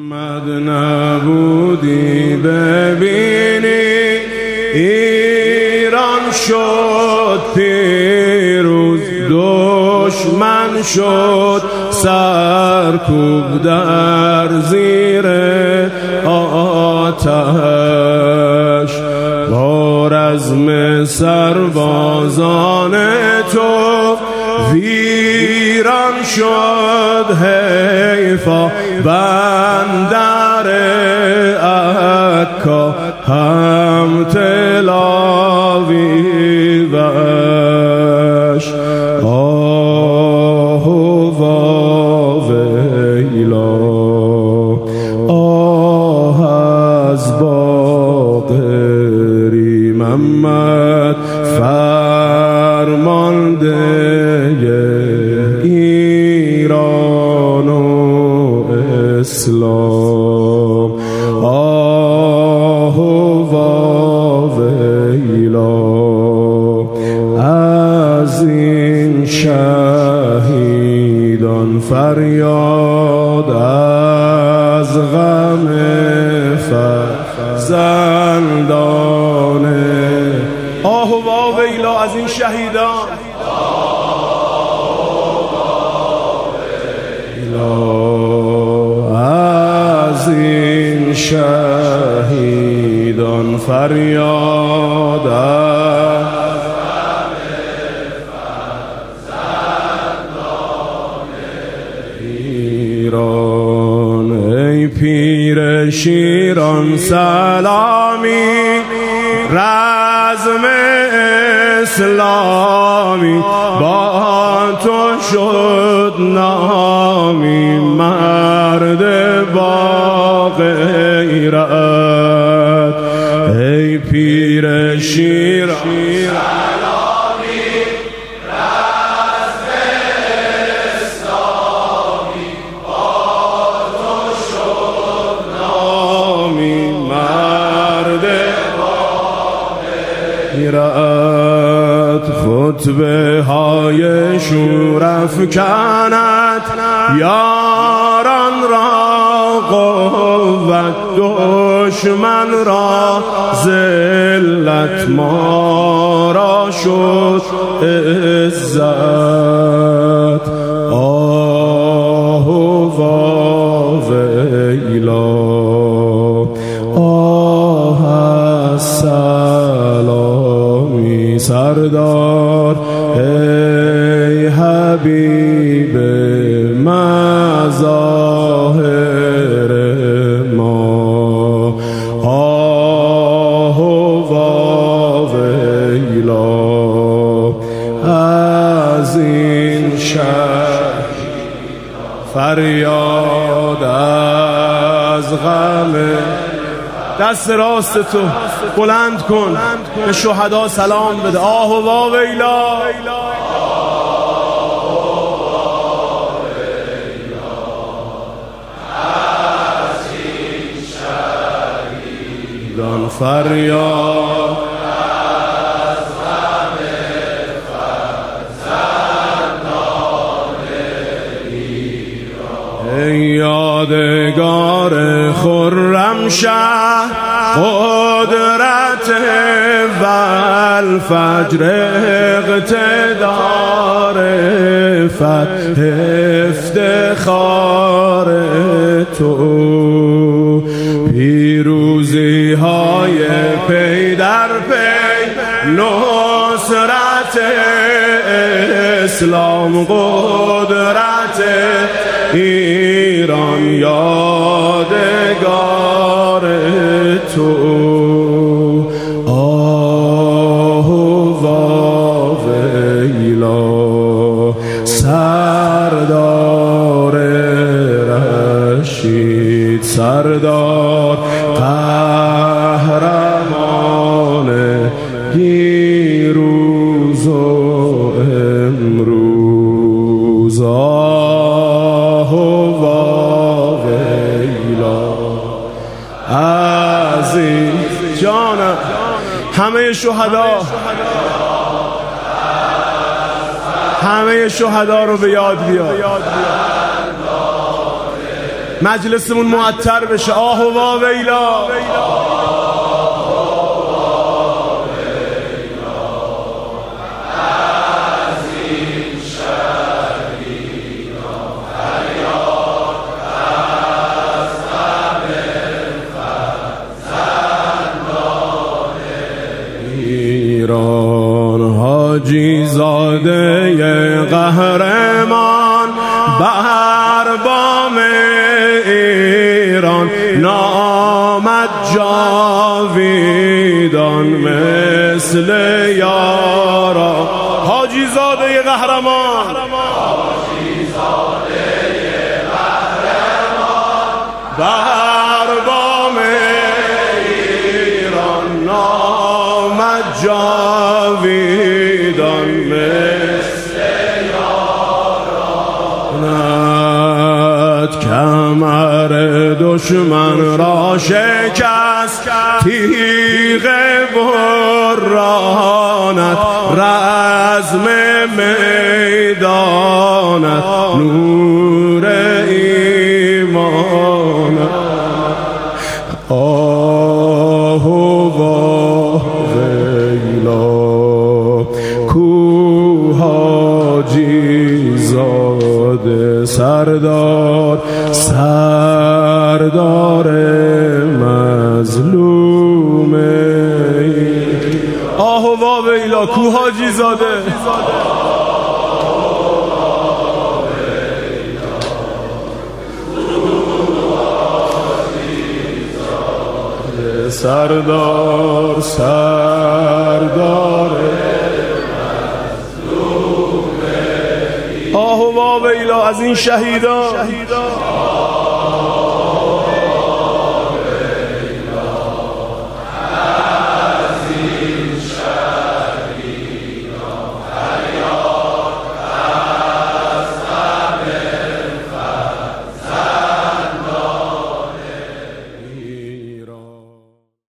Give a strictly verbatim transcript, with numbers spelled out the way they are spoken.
محمد نبودی ببینی ایران شد پیروز، دشمن شد سرکوب در زیر آتش. با رزم سربازان تو ویران شد حیفا بندر عکا، هم تل آویوش. آه و ویلا، آه از باقری محمد فرمانده ایران و اسلام. آه و ویلا از این شهیدان، فریاد از غم فرزندانه. آه و ویلا از این شهیدان، از این شهیدان، فریاد از ایران. ای پیر شیران سلامی، رزم اسلامی با تو شد نامی. مرد با غیرت، ای پیر شیران سلامی، رزم اسلامی با تو شد نامی. مرد با غیرت، خطبه های شور افکند یاران را قوت، دشمن را ذلت، ما را شد عزت. آه و ویلا، آه از سلامی سردار، ای حبیب مظاهر ما. آه و ویلا از این شهر، فریاد از غم. دست راست تو بلند کن، به شهدا سلام بده. آه و ویلا، فریاد از غم فرزندان ایران. ای یادگار خرمشهر، قدرت و الفجر، اقتدار فتح، افتخار تو. پیروزی های پی در پی، نصرت اسلام، قدرت ایران، یادگار تو. آه و ویلا سردار رشید، سردار قهرمان دیروز و امروز. آه و ویلا از این جانم. همه شهدا، همه شهدا رو به یاد بیار. مجلسمون معطر بشه. آه و وا ویلا. ایران حاجی زاده قهرمان بر بام ایران نامد جاویدان مثل یارا. حاجی زاده قهرمان، حاجی زاده قهرمان بر بام ایران نامد جاویدان مثل یاران. کمر دشمن را شکست تیغ برانت، رزم میدانت نور ایمانت. آه و ویلا کو حاجی زاده سردار، سردار مظلوم. آه و ویلا کو حاجی زاده. سردار سردار آه و ویلا از این شهیدان.